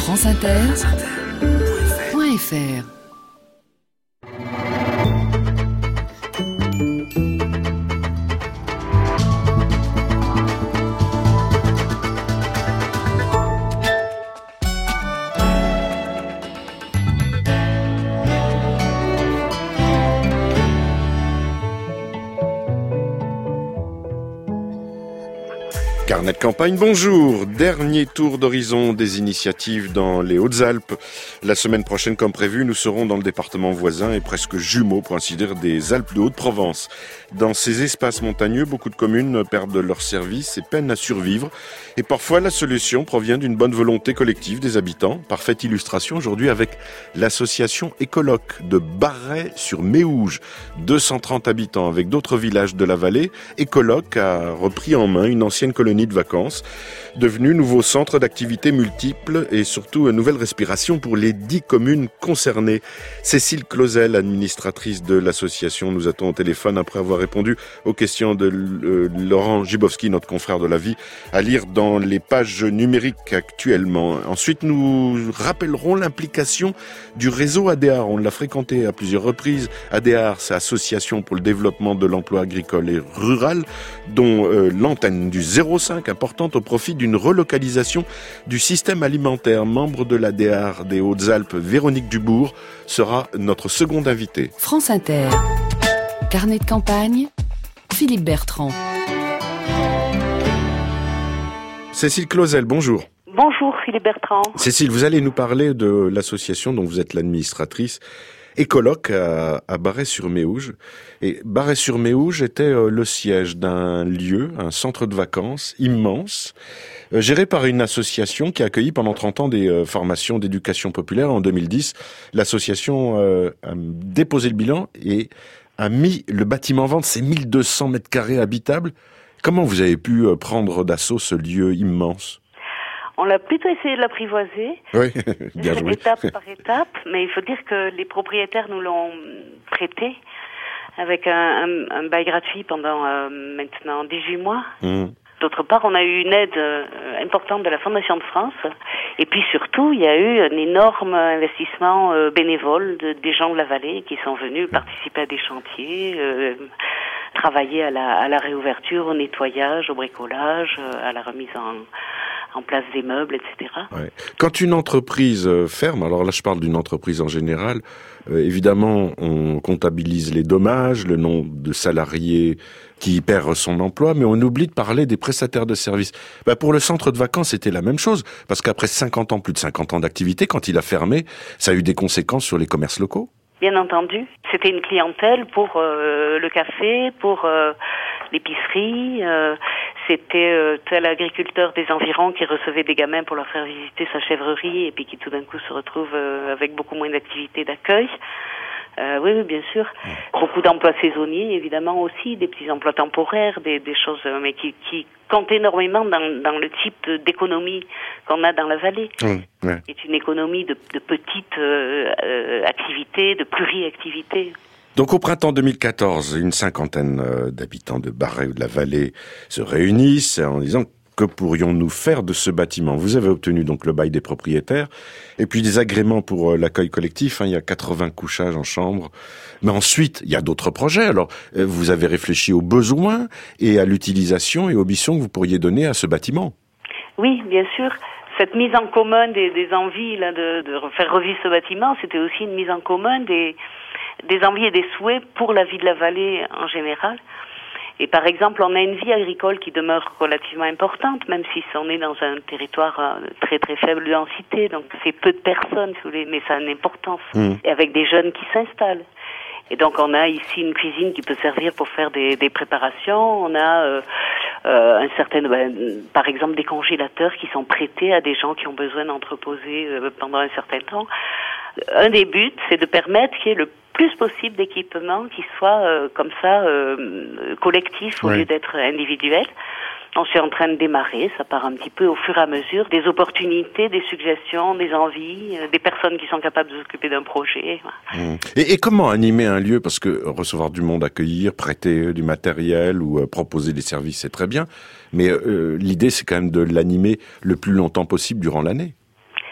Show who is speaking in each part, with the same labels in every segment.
Speaker 1: franceinter.fr.
Speaker 2: Carnet de campagne, bonjour. Dernier tour d'horizon des initiatives dans les Hautes-Alpes. La semaine prochaine, comme prévu, nous serons dans le département voisin et presque jumeaux, pour ainsi dire, des Alpes de Haute-Provence. Dans ces espaces montagneux, beaucoup de communes perdent leurs services et peinent à survivre. Et parfois, la solution provient d'une bonne volonté collective des habitants. Parfaite illustration aujourd'hui avec l'association Écoloc de Barret-sur-Méouge. 230 habitants avec d'autres villages de la vallée. Écoloc a repris en main une ancienne colonie de vacances, devenu nouveau centre d'activités multiples et surtout une nouvelle respiration pour les 10 communes concernées. Cécile Clausel, administratrice de l'association, nous attend au téléphone après avoir répondu aux questions de Laurent Gibowski, notre confrère de La Vie, à lire dans les pages numériques actuellement. Ensuite, nous rappellerons l'implication du réseau ADEAR. On l'a fréquenté à plusieurs reprises. ADEAR, c'est Association pour le développement de l'emploi agricole et rural, dont l'antenne du 05 importante au profit d'une relocalisation du système alimentaire. Membre de l'ADEAR des Hautes-Alpes, Véronique Dubourg, sera notre seconde invitée.
Speaker 1: France Inter. Carnet de campagne, Philippe Bertrand.
Speaker 2: Cécile Clausel, bonjour.
Speaker 3: Bonjour Philippe Bertrand.
Speaker 2: Cécile, vous allez nous parler de l'association dont vous êtes l'administratrice, Écoloc à Barret-sur-Méouge. Et Barret-sur-Méouge était le siège d'un lieu, un centre de vacances immense, géré par une association qui a accueilli pendant 30 ans des formations d'éducation populaire. En 2010, l'association a déposé le bilan et a mis le bâtiment en vente, c'est 1200 mètres carrés habitables. Comment vous avez pu prendre d'assaut ce lieu immense ?
Speaker 3: On l'a plutôt essayé de l'apprivoiser,
Speaker 2: oui, bien joué.
Speaker 3: Étape par étape, mais il faut dire que les propriétaires nous l'ont prêté avec un bail gratuit pendant maintenant 18 mois. D'autre part, on a eu une aide importante de la Fondation de France. Et puis surtout, il y a eu un énorme investissement bénévole des gens de la vallée qui sont venus participer à des chantiers, travailler à la réouverture, au nettoyage, au bricolage, à la remise en place des meubles, etc.
Speaker 2: Ouais. Quand une entreprise ferme, alors là je parle d'une entreprise en général, évidemment on comptabilise les dommages, le nombre de salariés qui perd son emploi, mais on oublie de parler des prestataires de services. Pour le centre de vacances, c'était la même chose, parce qu'après plus de 50 ans d'activité, quand il a fermé, ça a eu des conséquences sur les commerces locaux.
Speaker 3: Bien entendu. C'était une clientèle pour le café, pour l'épicerie. C'était tel agriculteur des environs qui recevait des gamins pour leur faire visiter sa chèvrerie et puis qui tout d'un coup se retrouve avec beaucoup moins d'activités d'accueil. Oui, bien sûr. Beaucoup d'emplois saisonniers, évidemment aussi, des petits emplois temporaires, des choses mais qui comptent énormément dans le type d'économie qu'on a dans la vallée. Ouais. C'est une économie de petites activités, de pluriactivités.
Speaker 2: Donc au printemps 2014, une cinquantaine d'habitants de Barret ou de la vallée se réunissent en disant « Que pourrions-nous faire de ce bâtiment ?» Vous avez obtenu donc le bail des propriétaires et puis des agréments pour l'accueil collectif. Il y a 80 couchages en chambre. Mais ensuite, il y a d'autres projets. Alors, vous avez réfléchi aux besoins et à l'utilisation et aux missions que vous pourriez donner à ce bâtiment.
Speaker 3: Oui, bien sûr. Cette mise en commun des envies là de faire revivre ce bâtiment, c'était aussi une mise en commun des envies et des souhaits pour la vie de la vallée en général. Et par exemple, on a une vie agricole qui demeure relativement importante, même si on est dans un territoire très très faible densité, donc c'est peu de personnes, si vous voulez, mais ça a une importance. Et avec des jeunes qui s'installent. Et donc on a ici une cuisine qui peut servir pour faire des préparations. On a par exemple des congélateurs qui sont prêtés à des gens qui ont besoin d'entreposer pendant un certain temps. Un des buts, c'est de permettre qu'il y ait le plus possible d'équipements qui soient comme ça collectifs au lieu d'être individuels. On est en train de démarrer, ça part un petit peu au fur et à mesure, des opportunités, des suggestions, des envies, des personnes qui sont capables de s'occuper d'un projet.
Speaker 2: Et comment animer un lieu ? Parce que recevoir du monde, accueillir, prêter du matériel ou proposer des services, c'est très bien. Mais l'idée, c'est quand même de l'animer le plus longtemps possible durant l'année.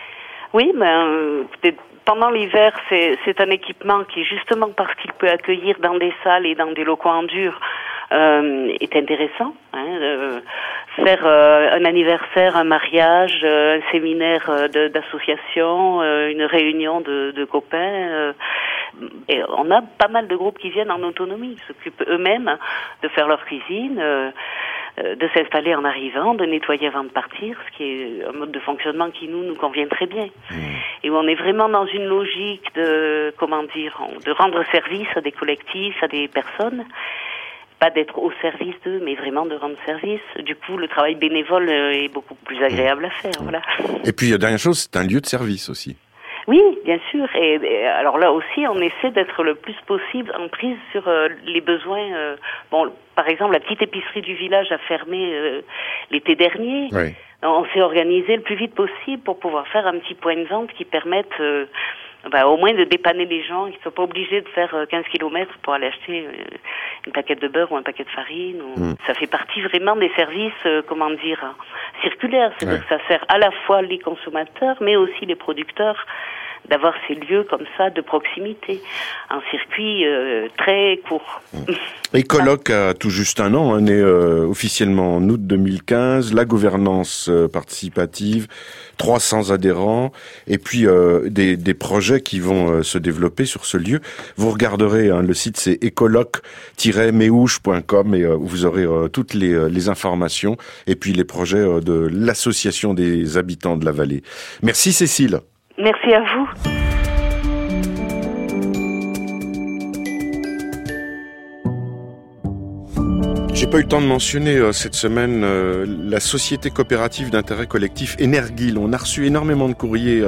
Speaker 3: Oui, pendant l'hiver, c'est un équipement qui, justement parce qu'il peut accueillir dans des salles et dans des locaux en dur, est intéressant. Faire un anniversaire, un mariage, un séminaire d'association, une réunion de copains. Et on a pas mal de groupes qui viennent en autonomie, qui s'occupent eux-mêmes de faire leur cuisine, de s'installer en arrivant, de nettoyer avant de partir, ce qui est un mode de fonctionnement qui nous convient très bien. Et où on est vraiment dans une logique de rendre service à des collectifs, à des personnes. Pas d'être au service d'eux, mais vraiment de rendre service. Du coup, le travail bénévole est beaucoup plus agréable à faire. Voilà.
Speaker 2: Et puis, dernière chose, c'est un lieu de service aussi.
Speaker 3: Oui, bien sûr. Et alors là aussi, on essaie d'être le plus possible en prise sur les besoins. Par exemple, la petite épicerie du village a fermé l'été dernier.
Speaker 2: Oui.
Speaker 3: On s'est organisé le plus vite possible pour pouvoir faire un petit point de vente qui permette au moins de dépanner les gens, qui ne sont pas obligés de faire 15 kilomètres pour aller acheter une paquette de beurre ou un paquet de farine. Ça fait partie vraiment des services, circulaires. C'est-à-dire que ça sert à la fois les consommateurs, mais aussi les producteurs, d'avoir ces lieux comme ça de proximité, un circuit très court.
Speaker 2: Écoloc a tout juste un an, né officiellement en août 2015, la gouvernance participative, 300 adhérents, et puis des projets qui vont se développer sur ce lieu. Vous regarderez, le site c'est écoloc-méouche.com et vous aurez toutes les informations et puis les projets de l'association des habitants de la vallée. Merci Cécile.
Speaker 3: Merci à vous.
Speaker 2: J'ai pas eu le temps de mentionner cette semaine la société coopérative d'intérêt collectif Energuil. On a reçu énormément de courriers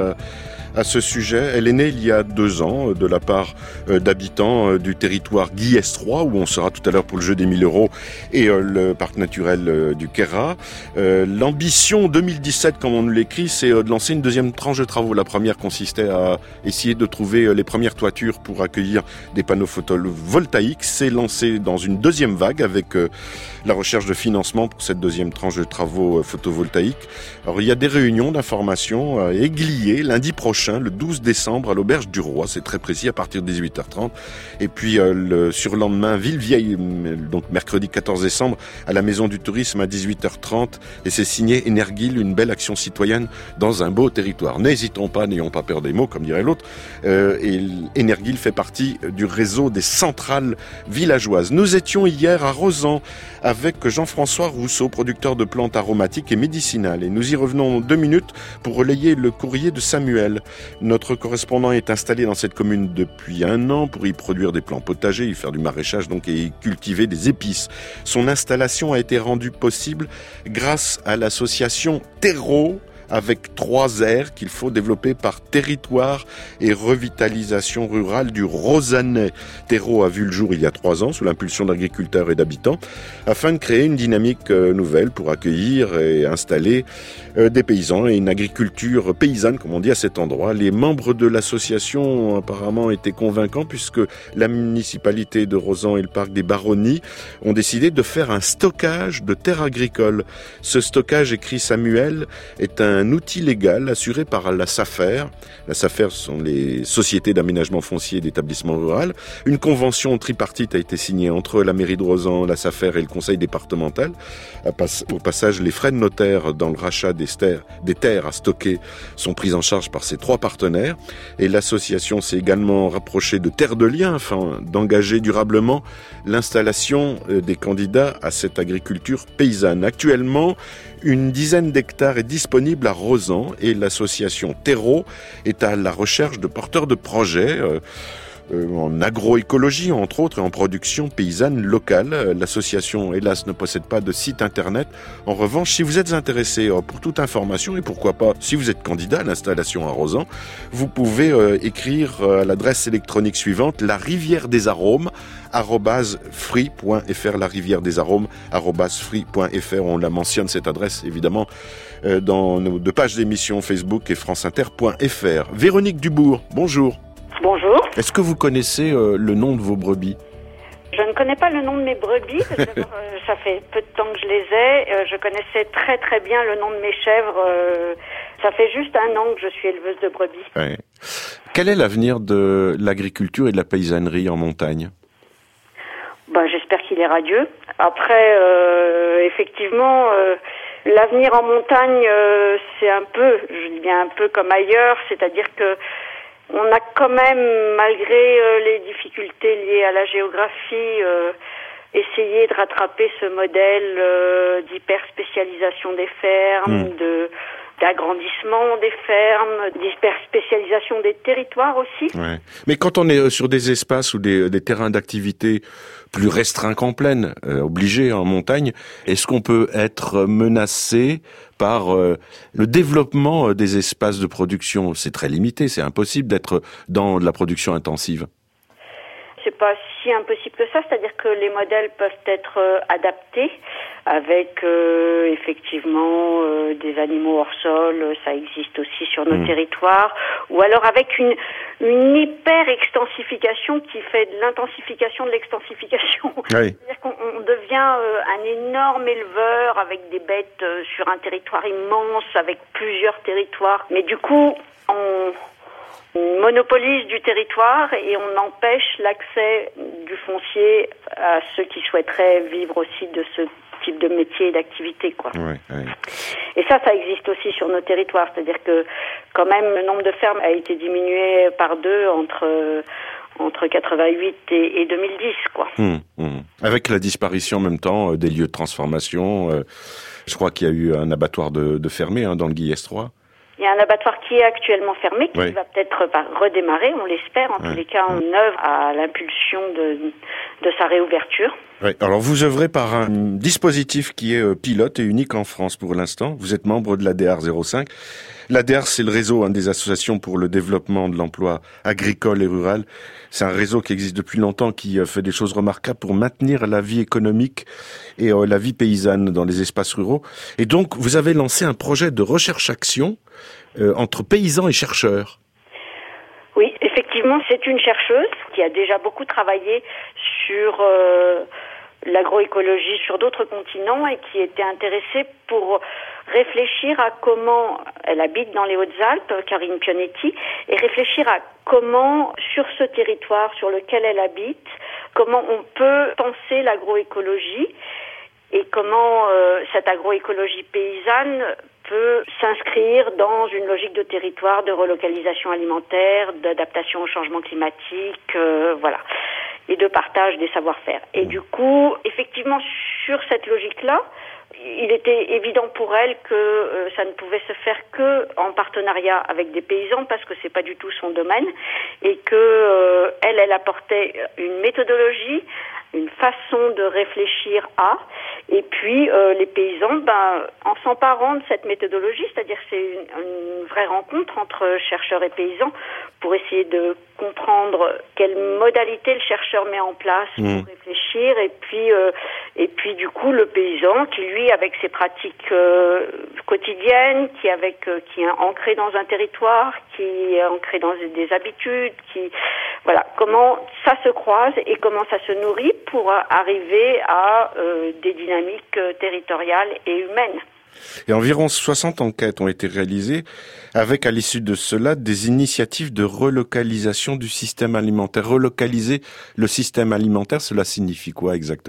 Speaker 2: à ce sujet. Elle est née il y a 2 ans de la part d'habitants du territoire Guillestrois, où on sera tout à l'heure pour le jeu des 1000 euros, et le parc naturel du Queyras. L'ambition 2017, comme on nous l'écrit, c'est de lancer une deuxième tranche de travaux. La première consistait à essayer de trouver les premières toitures pour accueillir des panneaux photovoltaïques. C'est lancé dans une deuxième vague avec la recherche de financement pour cette deuxième tranche de travaux photovoltaïques. Alors il y a des réunions d'information à Églier lundi prochain, le 12 décembre à l'Auberge du Roi, c'est très précis, à partir de 18h30. Et puis le surlendemain, Villevieille, donc mercredi 14 décembre, à la Maison du Tourisme à 18h30. Et c'est signé Energuil, une belle action citoyenne dans un beau territoire. N'hésitons pas, n'ayons pas peur des mots, comme dirait l'autre. Et Energuil fait partie du réseau des centrales villageoises. Nous étions hier à Rozan avec Jean-François Rousseau, producteur de plantes aromatiques et médicinales. Et nous y revenons 2 minutes pour relayer le courrier de Samuel. Notre correspondant est installé dans cette commune depuis 1 an pour y produire des plants potagers, y faire du maraîchage donc et y cultiver des épices. Son installation a été rendue possible grâce à l'association Terreau, avec 3 R qu'il faut développer par territoire et revitalisation rurale du Rosanais. Terreau a vu le jour il y a 3 ans sous l'impulsion d'agriculteurs et d'habitants afin de créer une dynamique nouvelle pour accueillir et installer des paysans et une agriculture paysanne, comme on dit à cet endroit. Les membres de l'association ont apparemment été convaincants puisque la municipalité de Rozan et le parc des Baronnies ont décidé de faire un stockage de terres agricoles. Ce stockage, écrit Samuel, est un outil légal assuré par la SAFER. La SAFER sont les sociétés d'aménagement foncier et d'établissement rural. Une convention tripartite a été signée entre la mairie de Rozan, la SAFER et le conseil départemental. Au passage, les frais de notaire dans le rachat des terres à stocker sont pris en charge par ces 3 partenaires. Et l'association s'est également rapprochée de Terre de Liens afin d'engager durablement l'installation des candidats à cette agriculture paysanne. Actuellement, une dizaine d'hectares est disponible à Rozan et l'association Terreau est à la recherche de porteurs de projets en agroécologie, entre autres, et en production paysanne locale. L'association, hélas, ne possède pas de site internet. En revanche, si vous êtes intéressé pour toute information, et pourquoi pas, si vous êtes candidat à l'installation à Rozan, vous pouvez écrire à l'adresse électronique suivante, @free.fr, @free.fr. On la mentionne, cette adresse, évidemment, dans nos 2 pages d'émission Facebook et franceinter.fr. Véronique Dubourg, bonjour.
Speaker 4: Bonjour.
Speaker 2: Est-ce que vous connaissez le nom de vos brebis ?
Speaker 4: Je ne connais pas le nom de mes brebis, parce que ça fait peu de temps que je les ai. Je connaissais très très bien le nom de mes chèvres. Ça fait juste 1 an que je suis éleveuse de brebis.
Speaker 2: Ouais. Quel est l'avenir de l'agriculture et de la paysannerie en montagne ?
Speaker 4: J'espère qu'il est radieux. Après, effectivement, l'avenir en montagne, c'est un peu, je dis bien un peu comme ailleurs, c'est-à-dire que on a quand même, malgré les difficultés liées à la géographie, essayé de rattraper ce modèle d'hyperspécialisation des fermes, d'agrandissement des fermes, d'hyperspécialisation des territoires aussi.
Speaker 2: Ouais. Mais quand on est sur des espaces ou des terrains d'activité plus restreints qu'en plaine, obligés en montagne, est-ce qu'on peut être menacé par le développement des espaces de production ? C'est très limité, c'est impossible d'être dans de la production intensive.
Speaker 4: C'est pas si impossible que ça, c'est-à-dire que les modèles peuvent être adaptés avec effectivement des animaux hors sol, ça existe aussi sur nos territoires, ou alors avec une hyper extensification qui fait de l'intensification de l'extensification.
Speaker 2: Oui.
Speaker 4: C'est-à-dire qu'on devient un énorme éleveur avec des bêtes sur un territoire immense, avec plusieurs territoires, mais du coup on monopolise du territoire et on empêche l'accès du foncier à ceux qui souhaiteraient vivre aussi de ce type de métier et d'activité, quoi.
Speaker 2: Ouais.
Speaker 4: Et ça existe aussi sur nos territoires, c'est-à-dire que quand même le nombre de fermes a été diminué par 2 entre 88 et 2010, quoi.
Speaker 2: Avec la disparition en même temps des lieux de transformation, je crois qu'il y a eu un abattoir de fermé dans le Guillès 3.
Speaker 4: Il y a un abattoir qui est actuellement fermé, qui va peut-être redémarrer, on l'espère. En tous les cas, on œuvre à l'impulsion de sa réouverture.
Speaker 2: Oui. Alors, vous œuvrez par un dispositif qui est pilote et unique en France pour l'instant. Vous êtes membre de l'ADR 05. L'ADR, c'est le réseau des associations pour le développement de l'emploi agricole et rural. C'est un réseau qui existe depuis longtemps, qui fait des choses remarquables pour maintenir la vie économique et la vie paysanne dans les espaces ruraux. Et donc, vous avez lancé un projet de recherche-action entre paysans et chercheurs.
Speaker 4: Oui, effectivement, c'est une chercheuse qui a déjà beaucoup travaillé sur l'agroécologie sur d'autres continents et qui était intéressée pour réfléchir à comment, elle habite dans les Hautes-Alpes, Karine Pionetti, et réfléchir à comment, sur ce territoire sur lequel elle habite, comment on peut penser l'agroécologie et comment cette agroécologie paysanne peut s'inscrire dans une logique de territoire, de relocalisation alimentaire, d'adaptation au changement climatique, et de partage des savoir-faire. Et du coup, effectivement, sur cette logique-là, il était évident pour elle que ça ne pouvait se faire que en partenariat avec des paysans parce que c'est pas du tout son domaine et que elle apportait une méthodologie, une façon de réfléchir à, et puis les paysans, en s'emparant de cette méthodologie, c'est-à-dire c'est une vraie rencontre entre chercheurs et paysans pour essayer de comprendre quelle modalité le chercheur met en place pour réfléchir, et puis du coup le paysan qui lui avec ses pratiques quotidiennes, qui est ancré dans un territoire, qui est ancré dans des habitudes, comment ça se croise et comment ça se nourrit pour arriver à des dynamiques territoriales et humaines.
Speaker 2: Et environ 60 enquêtes ont été réalisées avec, à l'issue de cela, des initiatives de relocalisation du système alimentaire. Relocaliser le système alimentaire, cela signifie quoi exactement ?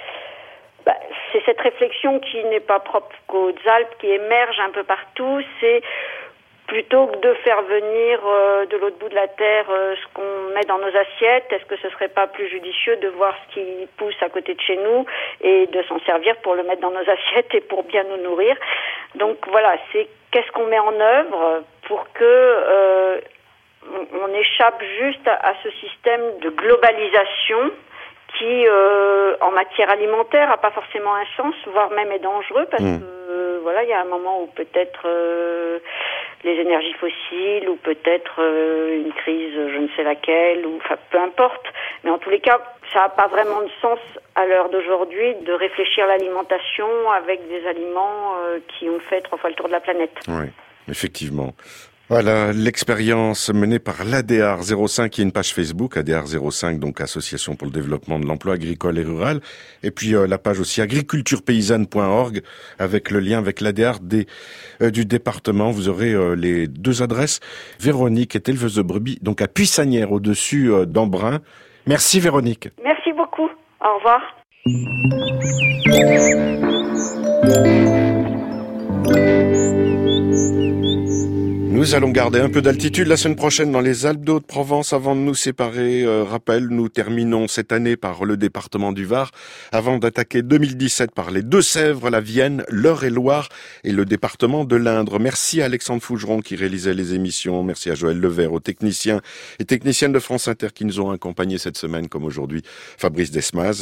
Speaker 4: C'est cette réflexion qui n'est pas propre qu'aux Alpes, qui émerge un peu partout. C'est plutôt que de faire venir de l'autre bout de la terre ce qu'on met dans nos assiettes, est-ce que ce serait pas plus judicieux de voir ce qui pousse à côté de chez nous et de s'en servir pour le mettre dans nos assiettes et pour bien nous nourrir. Donc voilà, c'est qu'est-ce qu'on met en œuvre pour que on échappe juste à ce système de globalisation qui, en matière alimentaire, a pas forcément un sens, voire même est dangereux, parce que il y a un moment où peut-être les énergies fossiles, ou peut-être une crise, je ne sais laquelle, peu importe. Mais en tous les cas, ça n'a pas vraiment de sens à l'heure d'aujourd'hui de réfléchir l'alimentation avec des aliments qui ont fait 3 fois le tour de la planète.
Speaker 2: Oui, effectivement. Voilà, l'expérience menée par l'ADR 05, qui est une page Facebook, ADR 05, donc Association pour le développement de l'emploi agricole et rural, et puis la page aussi agriculturepaysanne.org, avec le lien avec l'ADR du département. Vous aurez les deux adresses. Véronique est éleveuse de brebis, donc à Puissanières, au-dessus d'Embrun. Merci Véronique.
Speaker 4: Merci beaucoup. Au revoir.
Speaker 2: Nous allons garder un peu d'altitude la semaine prochaine dans les Alpes de Haute-Provence avant de nous séparer. Rappel, nous terminons cette année par le département du Var avant d'attaquer 2017 par les Deux-Sèvres, la Vienne, l'Eure-et-Loire et le département de l'Indre. Merci à Alexandre Fougeron qui réalisait les émissions. Merci à Joël Levert, aux techniciens et techniciennes de France Inter qui nous ont accompagnés cette semaine comme aujourd'hui. Fabrice Desmaz.